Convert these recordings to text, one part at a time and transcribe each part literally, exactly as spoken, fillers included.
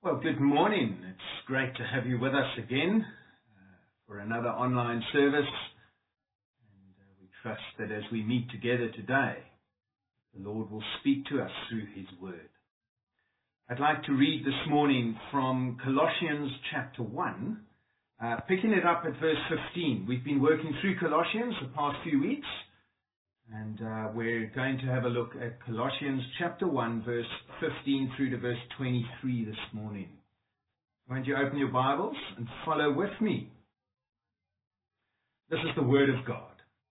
Well, good morning. It's great to have you with us again uh, for another online service. And uh, we trust that as we meet together today, the Lord will speak to us through His Word. I'd like to read this morning from Colossians chapter one, uh, picking it up at verse fifteen. We've been working through Colossians the past few weeks, and uh, we're going to have a look at Colossians chapter one, verse fifteen through to verse twenty-three this morning. Won't you open your Bibles and follow with me? This is the Word of God.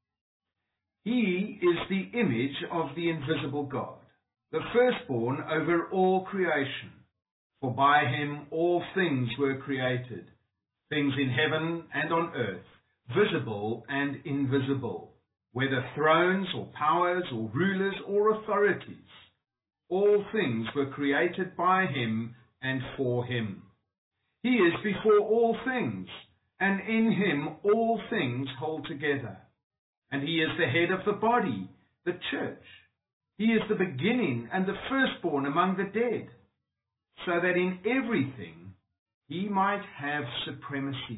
He is the image of the invisible God, the firstborn over all creation. For by Him all things were created, things in heaven and on earth, visible and invisible, whether thrones or powers or rulers or authorities. All things were created by Him and for Him. He is before all things, and in Him all things hold together. And He is the head of the body, the church. He is the beginning and the firstborn among the dead, so that in everything He might have supremacy.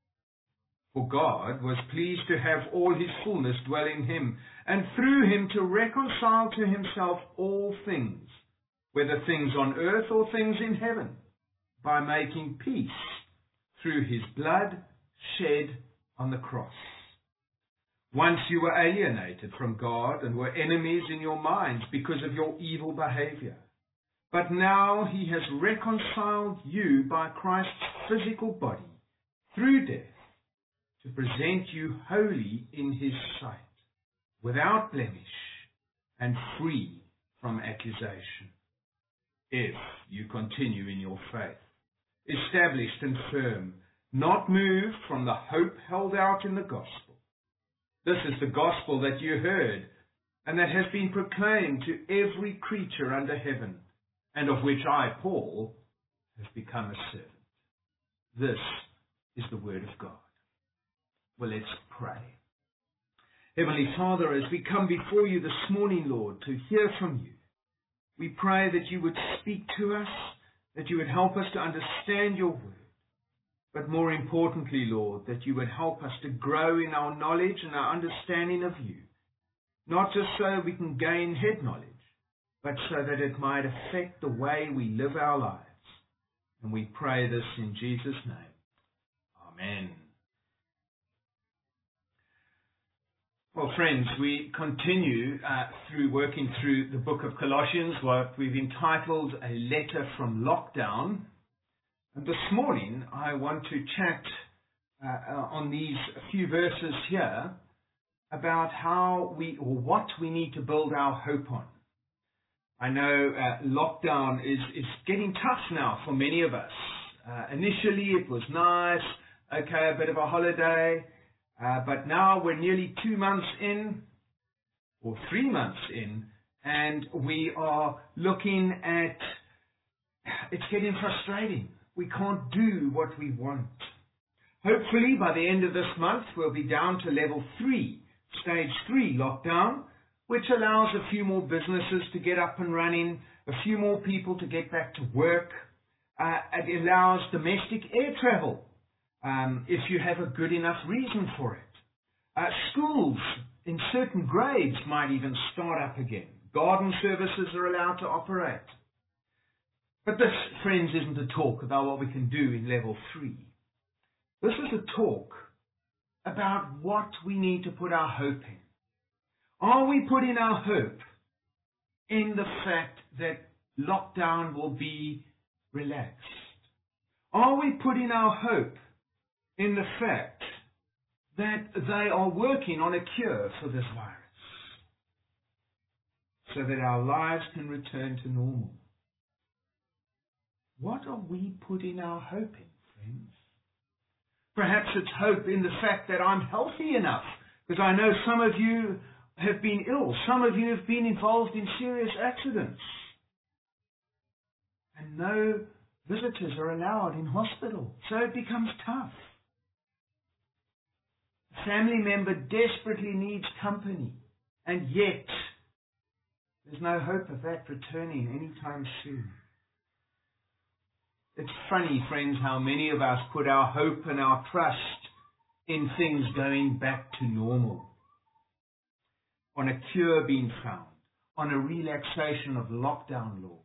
For God was pleased to have all His fullness dwell in Him, and through Him to reconcile to Himself all things, whether things on earth or things in heaven, by making peace through His blood shed on the cross. Once you were alienated from God and were enemies in your minds because of your evil behavior. But now He has reconciled you by Christ's physical body through death, to present you holy in His sight, without blemish and free from accusation, if you continue in your faith, established and firm, not moved from the hope held out in the gospel. This is the gospel that you heard, and that has been proclaimed to every creature under heaven, and of which I, Paul, have become a servant. This is the word of God. Well, let's pray. Heavenly Father, as we come before you this morning, Lord, to hear from you, we pray that you would speak to us, that you would help us to understand your word, but more importantly, Lord, that you would help us to grow in our knowledge and our understanding of you, not just so we can gain head knowledge, but so that it might affect the way we live our lives. And we pray this in Jesus' name. Amen. Well, friends, we continue uh, through working through the book of Colossians, what we've entitled A Letter from Lockdown. And this morning, I want to chat uh, on these few verses here about how we, or what we need to build our hope on. I know uh, lockdown is, is getting tough now for many of us. Uh, initially, it was nice, okay, a bit of a holiday. Uh, but now we're nearly two months in, or three months in, and we are looking at, it's getting frustrating. We can't do what we want. Hopefully, by the end of this month, we'll be down to level three, stage three lockdown, which allows a few more businesses to get up and running, a few more people to get back to work. Uh, it allows domestic air travel. Um, if you have a good enough reason for it. Uh, schools in certain grades might even start up again. Garden services are allowed to operate. But this, friends, isn't a talk about what we can do in level three. This is a talk about what we need to put our hope in. Are we putting our hope in the fact that lockdown will be relaxed? Are we putting our hope in the fact that they are working on a cure for this virus, so that our lives can return to normal? What are we putting our hope in, friends? Perhaps it's hope in the fact that I'm healthy enough, because I know some of you have been ill, some of you have been involved in serious accidents, and no visitors are allowed in hospital, so it becomes tough. A family member desperately needs company, and yet there's no hope of that returning anytime soon. It's funny, friends, how many of us put our hope and our trust in things going back to normal, on a cure being found, on a relaxation of lockdown laws.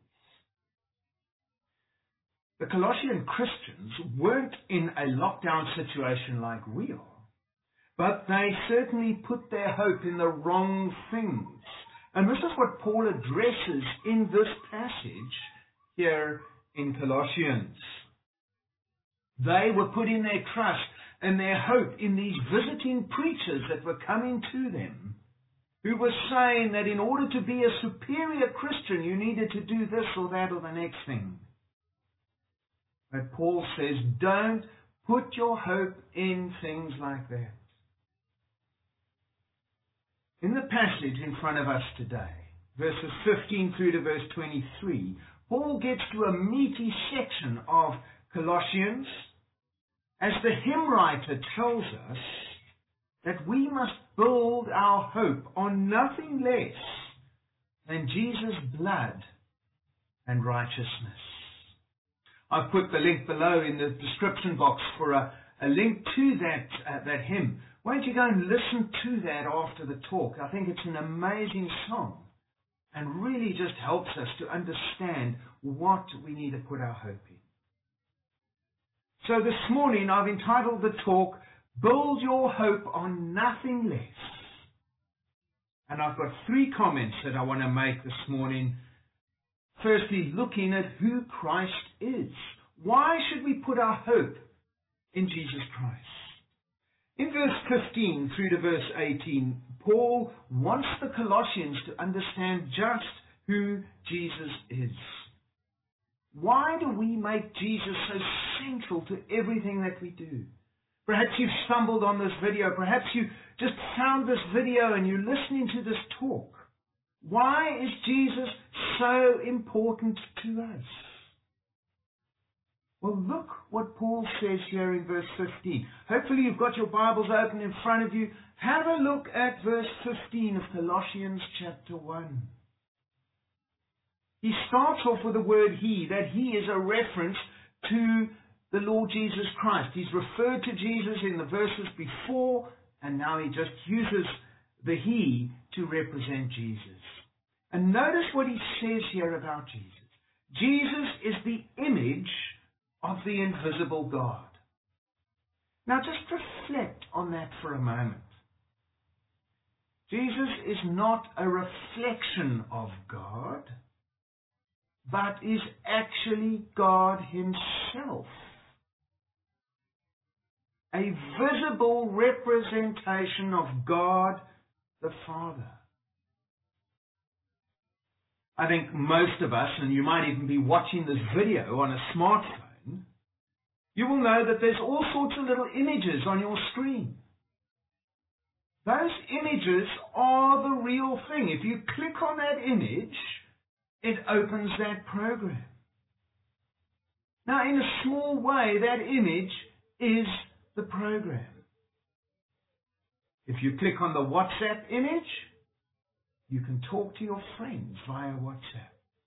The Colossian Christians weren't in a lockdown situation like we are, but they certainly put their hope in the wrong things. And this is what Paul addresses in this passage here in Colossians. They were putting their trust and their hope in these visiting preachers that were coming to them, who were saying that in order to be a superior Christian, you needed to do this or that or the next thing. But Paul says, don't put your hope in things like that. In the passage in front of us today, verses fifteen through to verse twenty-three, Paul gets to a meaty section of Colossians as the hymn writer tells us that we must build our hope on nothing less than Jesus' blood and righteousness. I've put the link below in the description box for a, a link to that, uh, that hymn. Won't you go and listen to that after the talk? I think it's an amazing song and really just helps us to understand what we need to put our hope in. So this morning I've entitled the talk, Build Your Hope on Nothing Less. And I've got three comments that I want to make this morning. Firstly, looking at who Christ is. Why should we put our hope in Jesus Christ? In verse fifteen through to verse eighteen, Paul wants the Colossians to understand just who Jesus is. Why do we make Jesus so central to everything that we do? Perhaps you've stumbled on this video. Perhaps you just found this video and you're listening to this talk. Why is Jesus so important to us? Well, look what Paul says here in verse fifteen. Hopefully you've got your Bibles open in front of you. Have a look at verse fifteen of Colossians chapter one. He starts off with the word he, that he is a reference to the Lord Jesus Christ. He's referred to Jesus in the verses before, and now he just uses the he to represent Jesus. And notice what he says here about Jesus. Jesus is the image of the invisible God. Now just reflect on that for a moment. Jesus is not a reflection of God, but is actually God himself. A visible representation of God the Father. I think most of us, and you might even be watching this video on a smartphone, you will know that there's all sorts of little images on your screen. Those images are the real thing. If you click on that image, it opens that program. Now, in a small way, that image is the program. If you click on the WhatsApp image, you can talk to your friends via WhatsApp.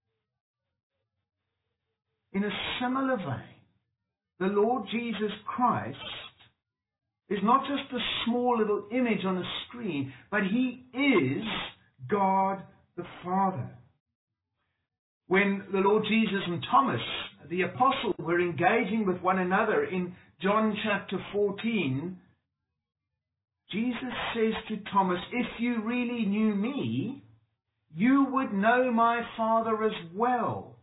In a similar vein, the Lord Jesus Christ is not just a small little image on a screen, but he is God the Father. When the Lord Jesus and Thomas, the apostle, were engaging with one another in John chapter fourteen, Jesus says to Thomas, if you really knew me, you would know my Father as well.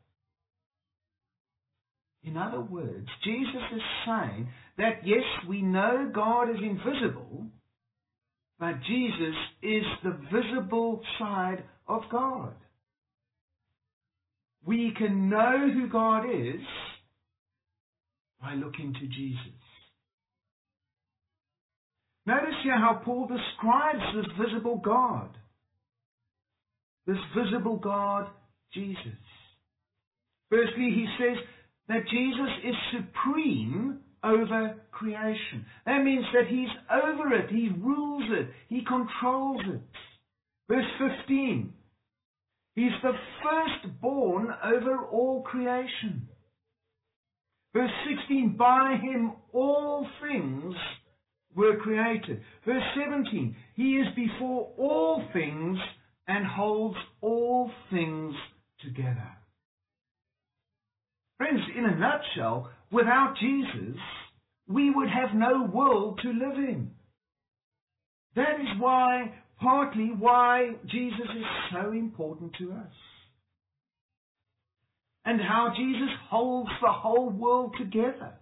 In other words, Jesus is saying that yes, we know God is invisible, but Jesus is the visible side of God. We can know who God is by looking to Jesus. Notice here how Paul describes this visible God. This visible God, Jesus. Firstly, he says that Jesus is supreme over creation. That means that he's over it, he rules it, he controls it. Verse fifteen, he's the firstborn over all creation. Verse sixteen, by him all things were created. Verse seventeen, he is before all things and holds all things together. Friends, in a nutshell, without Jesus, we would have no world to live in. That is why, partly why Jesus is so important to us. And how Jesus holds the whole world together.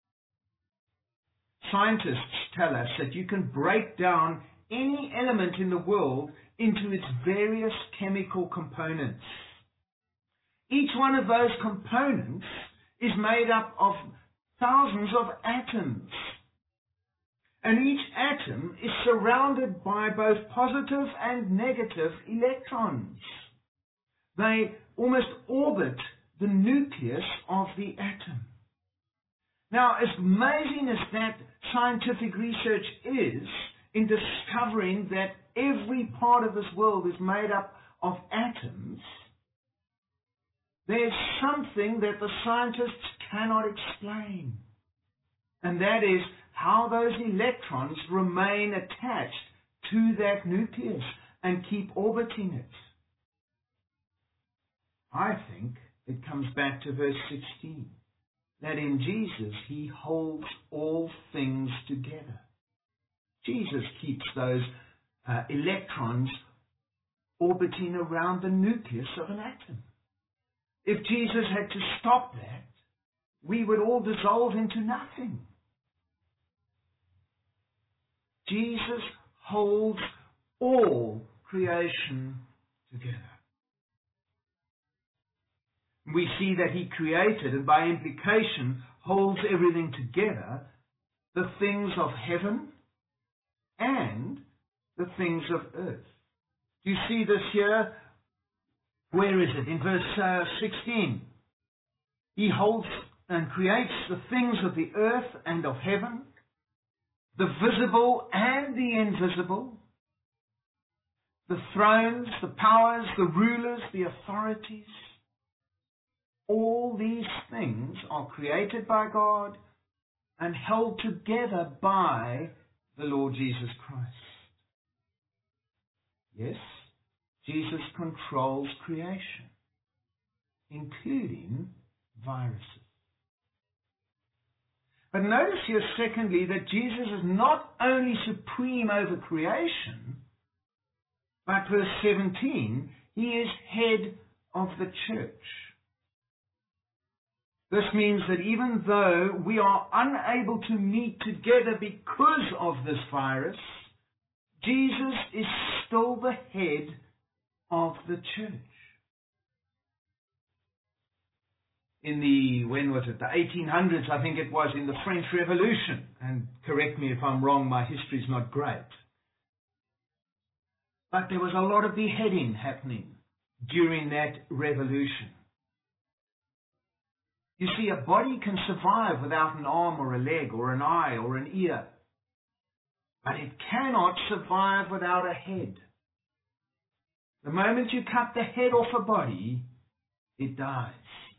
Scientists tell us that you can break down any element in the world into its various chemical components. Each one of those components is made up of thousands of atoms. And each atom is surrounded by both positive and negative electrons. They almost orbit the nucleus of the atom. Now, as amazing as that scientific research is in discovering that every part of this world is made up of atoms, there's something that the scientists cannot explain. And that is how those electrons remain attached to that nucleus and keep orbiting it. I think it comes back to verse sixteen, that in Jesus he holds all things together. Jesus keeps those uh, electrons orbiting around the nucleus of an atom. If Jesus had to stop that, we would all dissolve into nothing. Jesus holds all creation together. We see that he created, and by implication holds everything together, the things of heaven and the things of earth. Do you see this here? Where is it? In verse uh, sixteen. He holds and creates the things of the earth and of heaven, the visible and the invisible, the thrones, the powers, the rulers, the authorities. All these things are created by God and held together by the Lord Jesus Christ. Yes, Jesus controls creation, including viruses. But notice here, secondly, that Jesus is not only supreme over creation, but verse seventeen, he is head of the church. This means that even though we are unable to meet together because of this virus, Jesus is still the head of the church. In the, when was it, the eighteen hundreds, I think it was, in the French Revolution, and correct me if I'm wrong, my history's not great. But there was a lot of beheading happening during that revolution. You see, a body can survive without an arm or a leg or an eye or an ear. But it cannot survive without a head. The moment you cut the head off a body, it dies.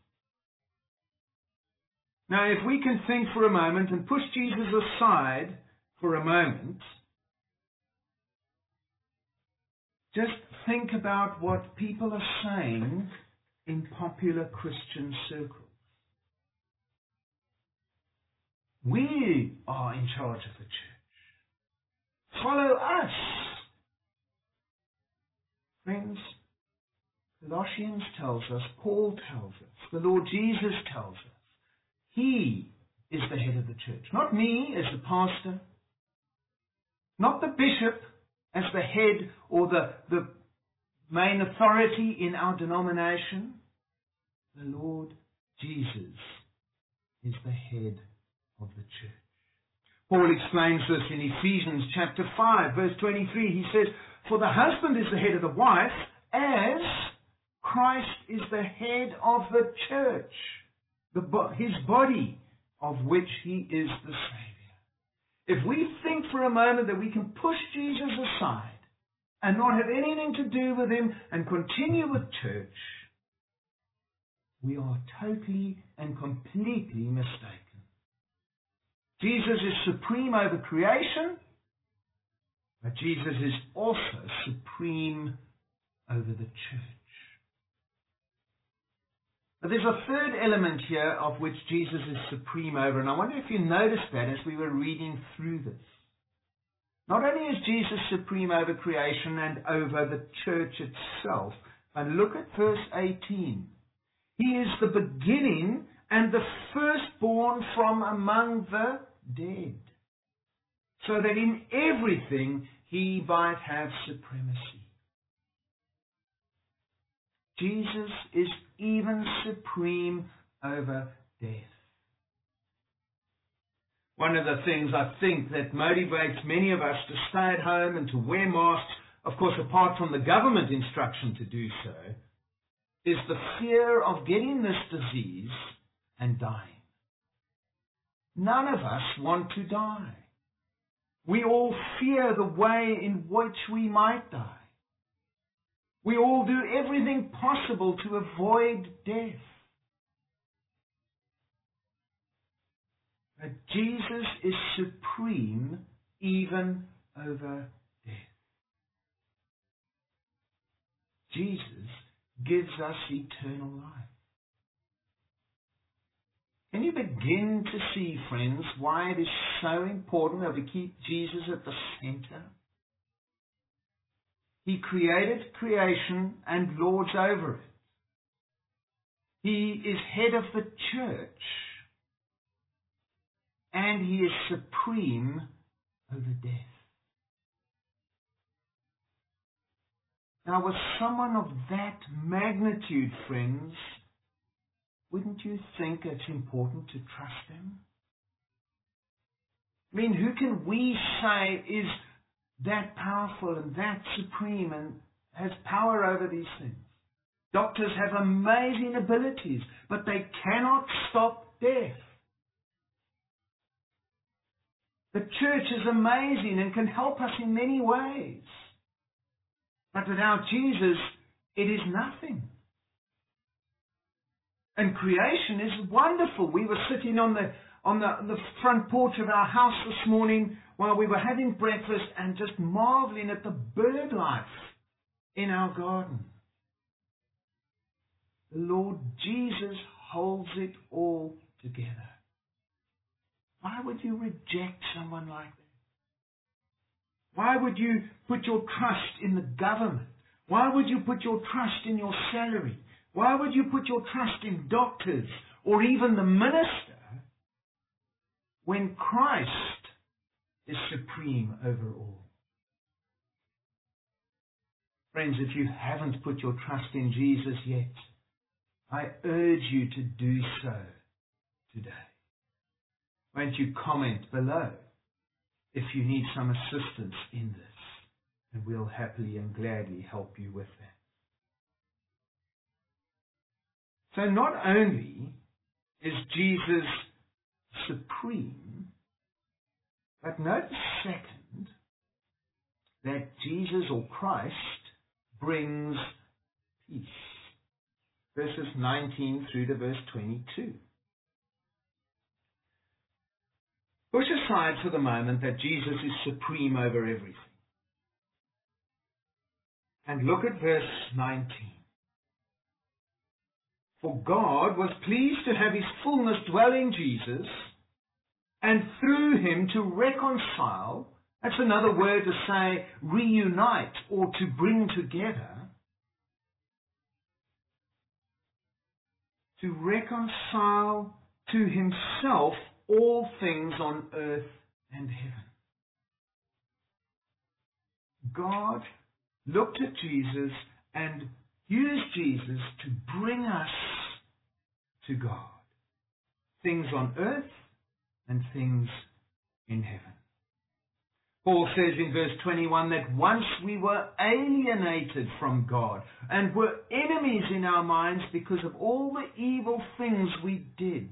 Now, if we can think for a moment and push Jesus aside for a moment, just think about what people are saying in popular Christian circles. We are in charge of the church. Follow us. Friends, Colossians tells us, Paul tells us, the Lord Jesus tells us, he is the head of the church. Not me as the pastor, not the bishop as the head or the, the main authority in our denomination. The Lord Jesus is the head of the church. Paul explains this in Ephesians chapter five, verse twenty-three. He says, for the husband is the head of the wife, as Christ is the head of the church, the bo- his body, of which he is the Savior. If we think for a moment that we can push Jesus aside and not have anything to do with him and continue with church, we are totally and completely mistaken. Jesus is supreme over creation, but Jesus is also supreme over the church. But there's a third element here of which Jesus is supreme over, and I wonder if you noticed that as we were reading through this. Not only is Jesus supreme over creation and over the church itself, but look at verse eighteen. He is the beginning and the firstborn from among the dead, so that in everything he might have supremacy. Jesus is even supreme over death. One of the things I think that motivates many of us to stay at home and to wear masks, of course apart from the government instruction to do so, is the fear of getting this disease and dying. None of us want to die. We all fear the way in which we might die. We all do everything possible to avoid death. But Jesus is supreme even over death. Jesus gives us eternal life. Can you begin to see, friends, why it is so important that we keep Jesus at the center? He created creation and lords over it. He is head of the church, and he is supreme over death. Now, with someone of that magnitude, friends, wouldn't you think it's important to trust him? I mean, who can we say is that powerful and that supreme and has power over these things? Doctors have amazing abilities, but they cannot stop death. The church is amazing and can help us in many ways. But without Jesus, it is nothing. And creation is wonderful. We were sitting on the on the, the front porch of our house this morning while we were having breakfast and just marveling at the bird life in our garden. The Lord Jesus holds it all together. Why would you reject someone like that? Why would you put your trust in the government? Why would you put your trust in your salary? Why would you put your trust in doctors or even the minister when Christ is supreme over all? Friends, if you haven't put your trust in Jesus yet, I urge you to do so today. Won't you comment below if you need some assistance in this, and we'll happily and gladly help you with that. So not only is Jesus supreme, but notice second that Jesus or Christ brings peace. Verses nineteen through to verse twenty-two. Push aside for the moment that Jesus is supreme over everything. And look at verse nineteen. For God was pleased to have his fullness dwell in Jesus, and through him to reconcile, that's another word to say reunite or to bring together, to reconcile to himself all things on earth and heaven. God looked at Jesus and used Jesus to bring us to God. Things on earth and things in heaven. Paul says in verse twenty-one that once we were alienated from God and were enemies in our minds because of all the evil things we did.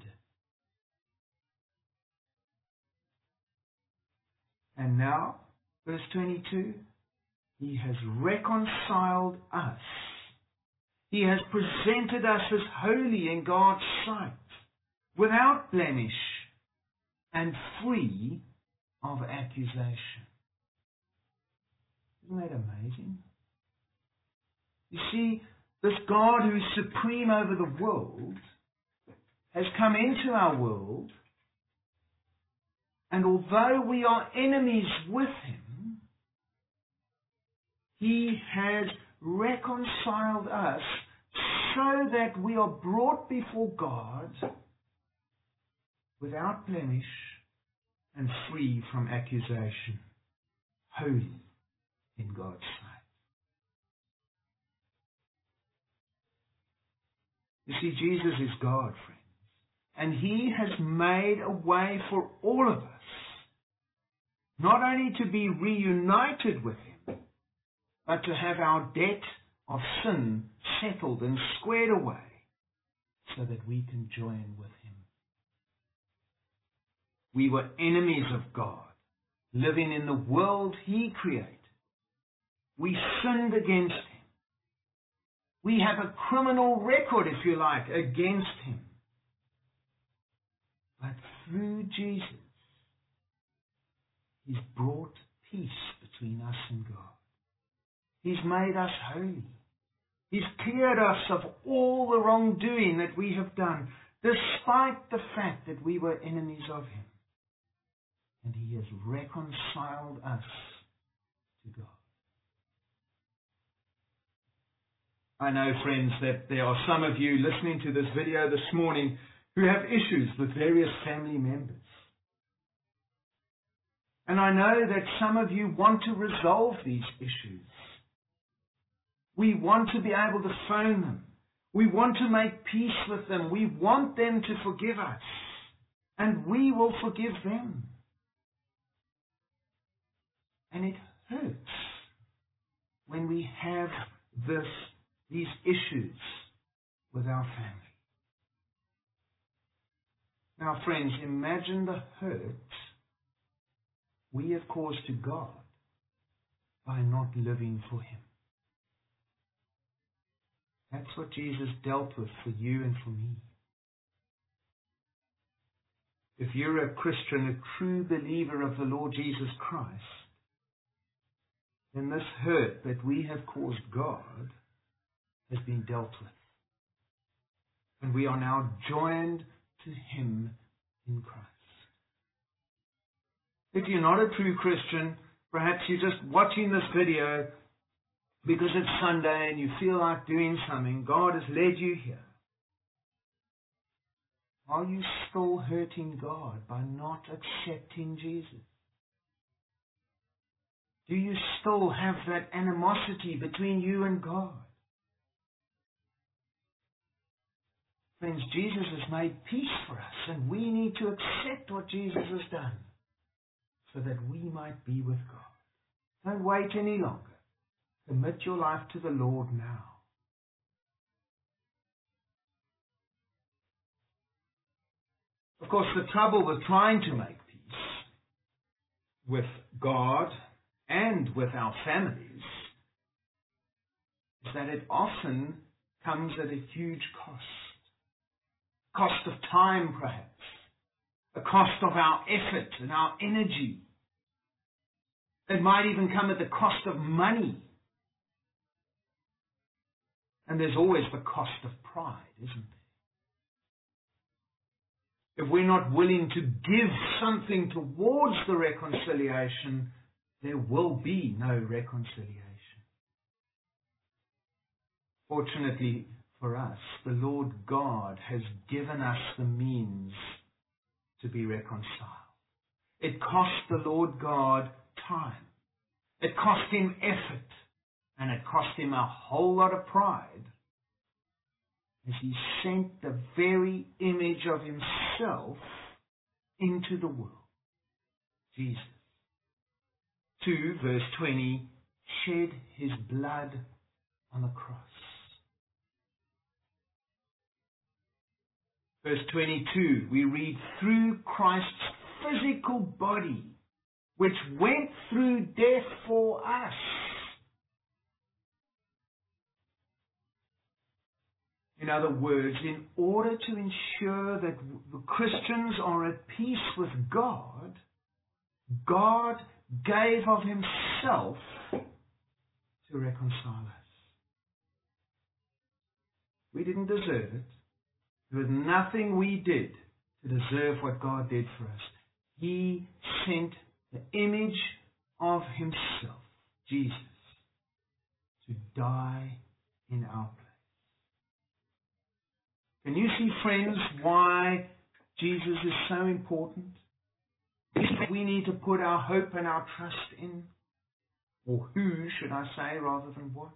And now, verse twenty-two, he has reconciled us He has presented us as holy in God's sight, without blemish and free of accusation. Isn't that amazing? You see, this God who is supreme over the world has come into our world, and although we are enemies with Him, He has reconciled us so that we are brought before God without blemish and free from accusation, holy in God's sight. You see, Jesus is God, friends, and He has made a way for all of us, not only to be reunited with Him, but to have our debt of sin settled and squared away so that we can join with Him. We were enemies of God, living in the world He created. We sinned against Him. We have a criminal record, if you like, against Him. But through Jesus, He's brought peace between us and God. He's made us holy. He's cleared us of all the wrongdoing that we have done, despite the fact that we were enemies of Him. And He has reconciled us to God. I know, friends, that there are some of you listening to this video this morning who have issues with various family members. And I know that some of you want to resolve these issues. We want to be able to phone them. We want to make peace with them. We want them to forgive us. And we will forgive them. And it hurts when we have this, these issues with our family. Now, friends, imagine the hurt we have caused to God by not living for Him. That's what Jesus dealt with for you and for me. If you're a Christian, a true believer of the Lord Jesus Christ, then this hurt that we have caused God has been dealt with. And we are now joined to Him in Christ. If you're not a true Christian, perhaps you're just watching this video because it's Sunday and you feel like doing something, God has led you here. Are you still hurting God by not accepting Jesus? Do you still have that animosity between you and God? Friends, Jesus has made peace for us, and we need to accept what Jesus has done so that we might be with God. Don't wait any longer. Commit your life to the Lord now. Of course, the trouble with trying to make peace with God and with our families is that it often comes at a huge cost. Cost of time, perhaps. A cost of our effort and our energy. It might even come at the cost of money. And there's always the cost of pride, isn't there? If we're not willing to give something towards the reconciliation, there will be no reconciliation. Fortunately for us, the Lord God has given us the means to be reconciled. It cost the Lord God time. It cost Him effort. And it cost Him a whole lot of pride as He sent the very image of Himself into the world. Jesus. two verse twenty, shed His blood on the cross. Verse twenty-two, we read, through Christ's physical body, which went through death for us. In other words, in order to ensure that the Christians are at peace with God, God gave of himself to reconcile us. We didn't deserve it. There was nothing we did to deserve what God did for us. He sent the image of himself, Jesus, to die in our place. Can you see, friends, why Jesus is so important? We need to put our hope and our trust in. Or who, should I say, rather than what?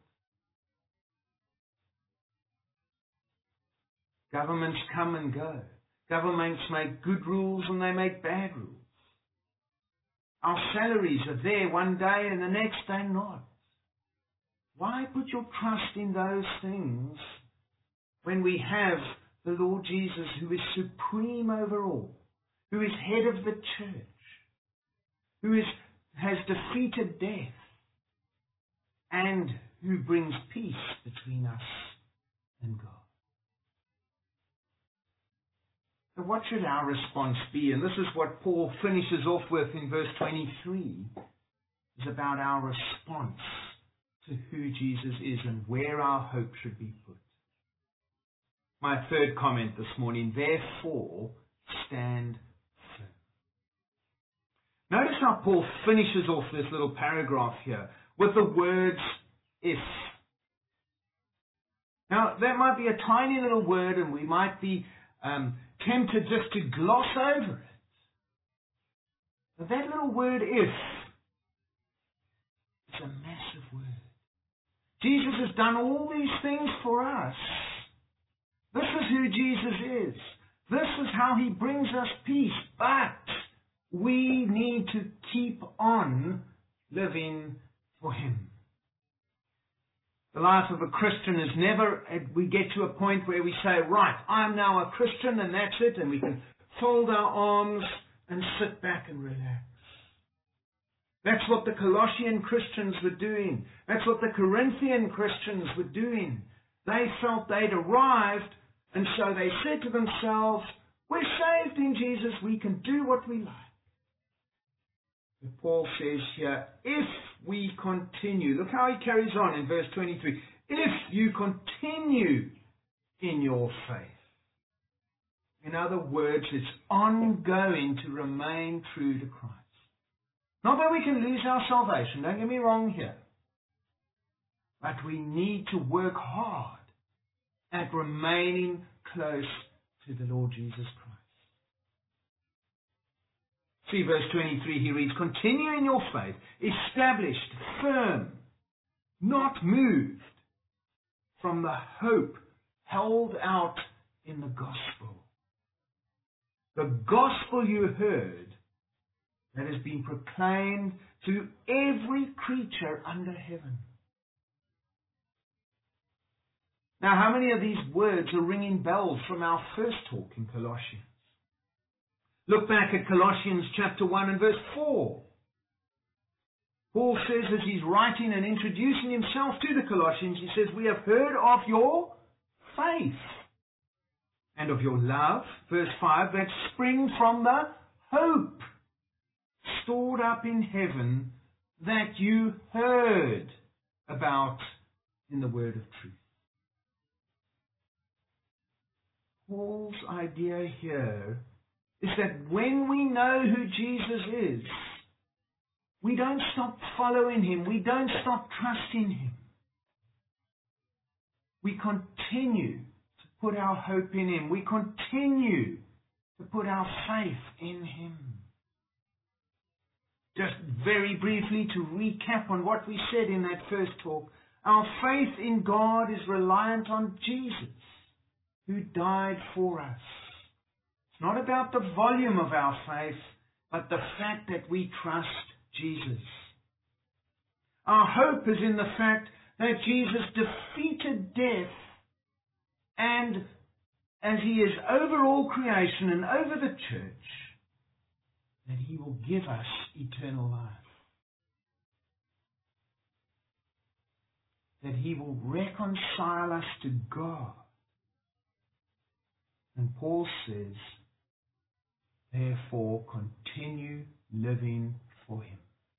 Governments come and go. Governments make good rules and they make bad rules. Our salaries are there one day and the next day not. Why put your trust in those things when we have the Lord Jesus, who is supreme over all, who is head of the church, who is, has defeated death, and who brings peace between us and God? So what should our response be? And this is what Paul finishes off with in verse twenty-three, is about our response to who Jesus is and where our hope should be put. My third comment this morning, therefore, stand firm. Notice how Paul finishes off this little paragraph here with the words, if. Now, that might be a tiny little word and we might be um, tempted just to gloss over it. But that little word, if, is a massive word. Jesus has done all these things for us. This is who Jesus is. This is how he brings us peace. But we need to keep on living for him. The life of a Christian is never, we get to a point where we say, right, I'm now a Christian and that's it, and we can fold our arms and sit back and relax. That's what the Colossian Christians were doing. That's what the Corinthian Christians were doing. They felt they'd arrived, and so they said to themselves, we're saved in Jesus, we can do what we like. But Paul says here, if we continue, look how he carries on in verse twenty-three, if you continue in your faith. In other words, it's ongoing to remain true to Christ. Not that we can lose our salvation, don't get me wrong here. But we need to work hard at remaining close to the Lord Jesus Christ. See verse twenty-three, he reads, continue in your faith, established, firm, not moved from the hope held out in the gospel. The gospel you heard that has been proclaimed to every creature under heaven. Now, how many of these words are ringing bells from our first talk in Colossians? Look back at Colossians chapter one and verse four. Paul says, as he's writing and introducing himself to the Colossians, he says, we have heard of your faith and of your love, verse five, that spring from the hope stored up in heaven that you heard about in the word of truth. Paul's idea here is that when we know who Jesus is, we don't stop following him. We don't stop trusting him. We continue to put our hope in him. We continue to put our faith in him. Just very briefly to recap on what we said in that first talk, our faith in God is reliant on Jesus, who died for us. It's not about the volume of our faith, but the fact that we trust Jesus. Our hope is in the fact that Jesus defeated death, and as he is over all creation and over the church, that he will give us eternal life. That he will reconcile us to God And Paul says, therefore, continue living for him.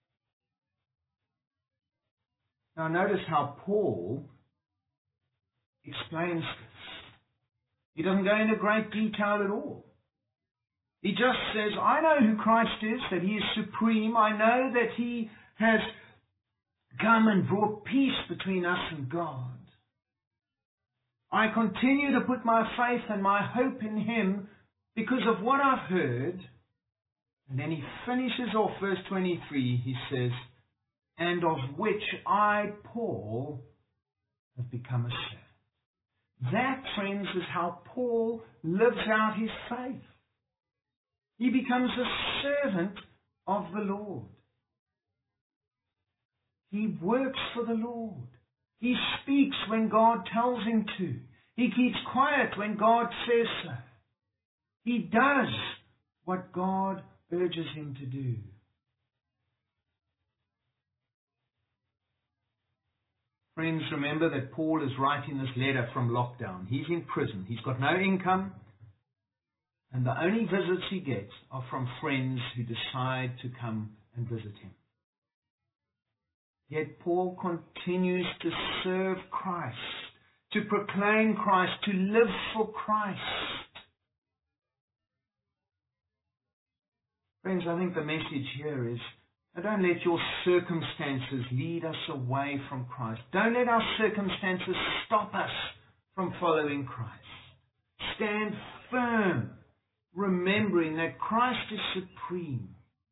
Now notice how Paul explains this. He doesn't go into great detail at all. He just says, I know who Christ is, that he is supreme. I know that he has come and brought peace between us and God. I continue to put my faith and my hope in him because of what I've heard. And then he finishes off verse twenty-three. He says, and of which I, Paul, have become a servant. That, friends, is how Paul lives out his faith. He becomes a servant of the Lord. He works for the Lord. He speaks when God tells him to. He keeps quiet when God says so. He does what God urges him to do. Friends, remember that Paul is writing this letter from lockdown. He's in prison. He's got no income. And the only visits he gets are from friends who decide to come and visit him. Yet Paul continues to serve Christ, to proclaim Christ, to live for Christ. Friends, I think the message here is, don't let your circumstances lead us away from Christ. Don't let our circumstances stop us from following Christ. Stand firm, remembering that Christ is supreme.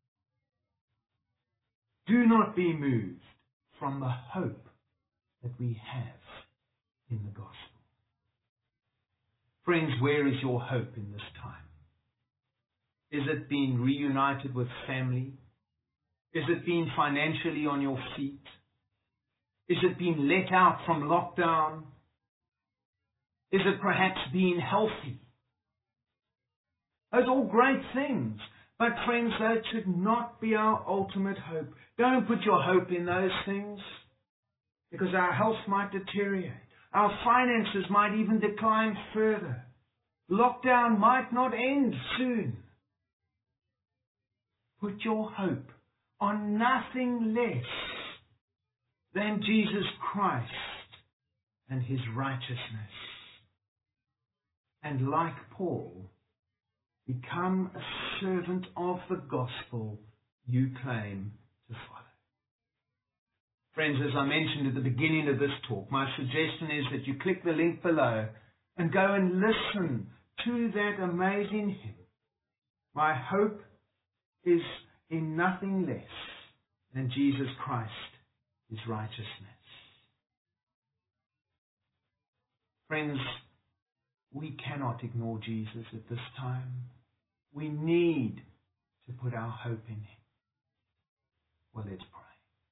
Do not be moved from the hope that we have in the gospel. Friends, where is your hope in this time? Is it being reunited with family? Is it being financially on your feet? Is it being let out from lockdown? Is it perhaps being healthy? Those are all great things. But friends, that should not be our ultimate hope. Don't put your hope in those things, because our health might deteriorate. Our finances might even decline further. Lockdown might not end soon. Put your hope on nothing less than Jesus Christ and his righteousness. And like Paul, become a servant of the gospel you claim to follow. Friends, as I mentioned at the beginning of this talk, my suggestion is that you click the link below and go and listen to that amazing hymn. My hope is in nothing less than Jesus Christ, his righteousness. Friends, we cannot ignore Jesus at this time. We need to put our hope in him. Well, let's pray.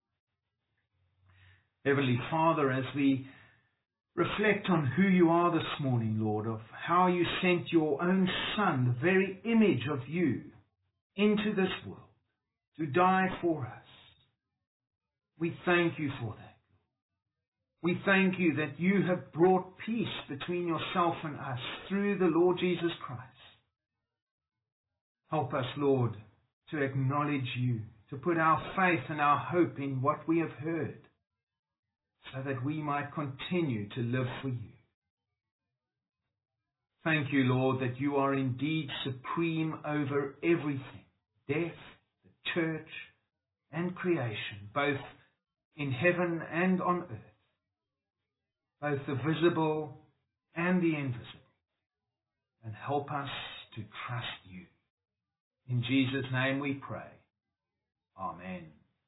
Heavenly Father, as we reflect on who you are this morning, Lord, of how you sent your own Son, the very image of you, into this world to die for us, we thank you for that. We thank you that you have brought peace between yourself and us through the Lord Jesus Christ. Help us, Lord, to acknowledge you, to put our faith and our hope in what we have heard, so that we might continue to live for you. Thank you, Lord, that you are indeed supreme over everything, death, the church, and creation, both in heaven and on earth, both the visible and the invisible. And help us to trust you. In Jesus' name we pray. Amen.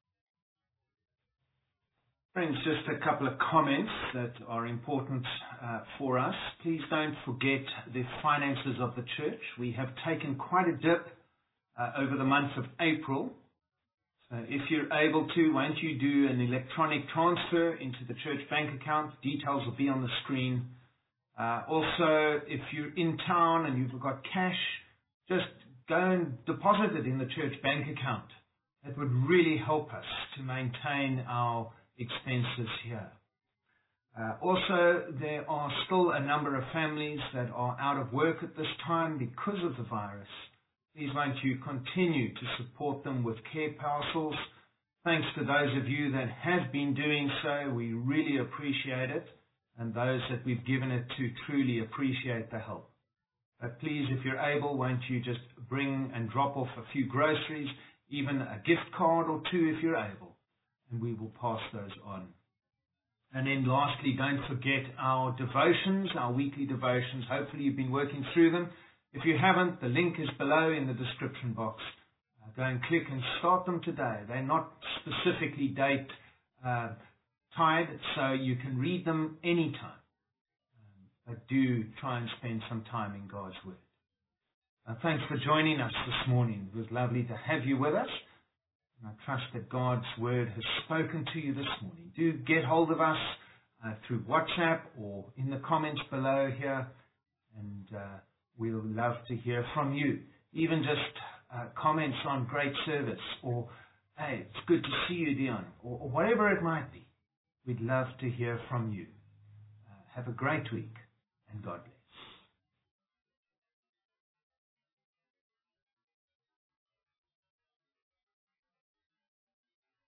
Friends, just a couple of comments that are important uh, for us. Please don't forget the finances of the church. We have taken quite a dip uh, over the month of April. So if you're able to, won't you do an electronic transfer into the church bank account? Details will be on the screen. Uh, also, if you're in town and you've got cash, just go and deposit it in the church bank account. That would really help us to maintain our expenses here. Uh, also, there are still a number of families that are out of work at this time because of the virus. Please won't you continue to support them with care parcels. Thanks to those of you that have been doing so. We really appreciate it. And those that we've given it to truly appreciate the help. But please, if you're able, won't you just bring and drop off a few groceries, even a gift card or two if you're able. And we will pass those on. And then lastly, don't forget our devotions, our weekly devotions. Hopefully you've been working through them. If you haven't, the link is below in the description box. Uh, go and click and start them today. They're not specifically date uh, tied, so you can read them anytime. Um, but do try and spend some time in God's Word. Uh, thanks for joining us this morning. It was lovely to have you with us. And I trust that God's Word has spoken to you this morning. Do get hold of us uh, through WhatsApp or in the comments below here. And uh, we'll love to hear from you. Even just uh, comments on great service or, hey, it's good to see you, Dion, or, or whatever it might be. We'd love to hear from you. Uh, have a great week and God bless.